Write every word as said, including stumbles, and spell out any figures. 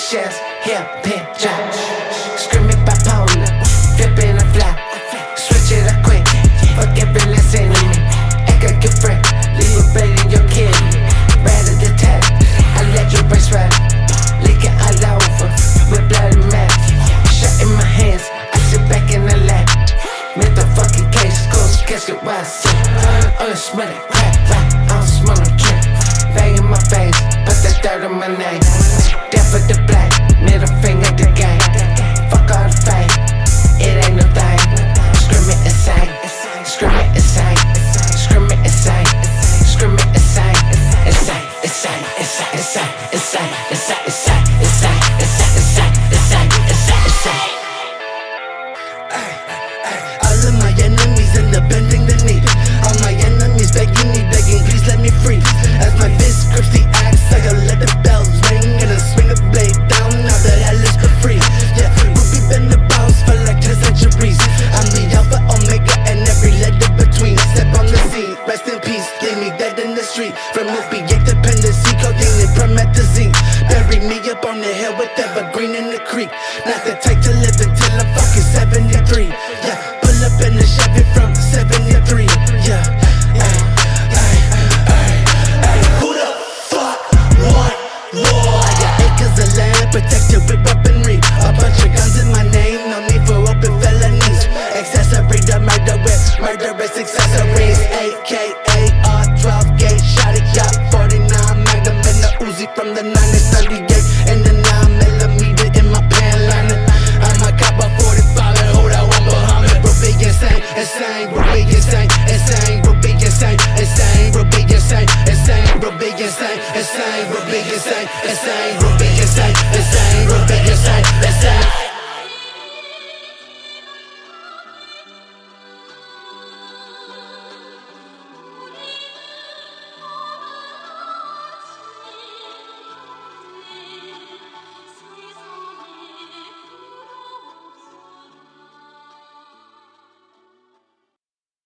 shells, hip, pin, drop. Screaming bipolar, flipping a fly. Switch it up quick, fuck every last enemy. Echo get free, leave your blade in your kidney. Rather the tap, I let your brace ride. Leaking all over, with blood and mess. Shut in my hands, I sit back in the lap. Make the fucking case, close, casket where I sit. Oh, you smell it, crack, crack, I don't smell no drip. Bang in my face, put that dirt on my name. Death for the black, middle finger the gang. Fuck all the fame, it ain't no thing. Scream it insane, scream it insane, scream it insane, scream it insane, insane, insane, insane, insane, insane, insane, insane, insane, insane, insane, insane, insane, insane. All of my enemies end up bending the knee. All my enemies begging me, begging, please let me free. As my fist grips the axe, I go let the bells ring, and I swing a blade down. Now that hell is for free. Yeah, Ruby been the boss for like ten centuries. I'm the alpha, omega, and every letter between. Step on the scene, rest in peace. Leave me dead in the street from opiate dependency, codeine and promethazine. Bury me up on the hill with evergreen in the creek. Not the type to live until I'm fucking seventy-three. Yeah, pull up in the Chevy from seventy-three. Yeah. Protected with weaponry, a bunch of guns in my name, no need for open felonies. Accessory to murder with murderous accessories. A K A R twelve gauge, shot it, yacht, forty-nine Magnum and the Uzi from the nineteen thirty-eight, and the nine millimeter in my pan liner. I'm a cop of forty-five and hold out one Muhammad. We'll be insane, insane, we'll be insane, insane, we'll be insane, insane, we'll be insane, insane, we'll be insane, insane, we'll be insane, insane.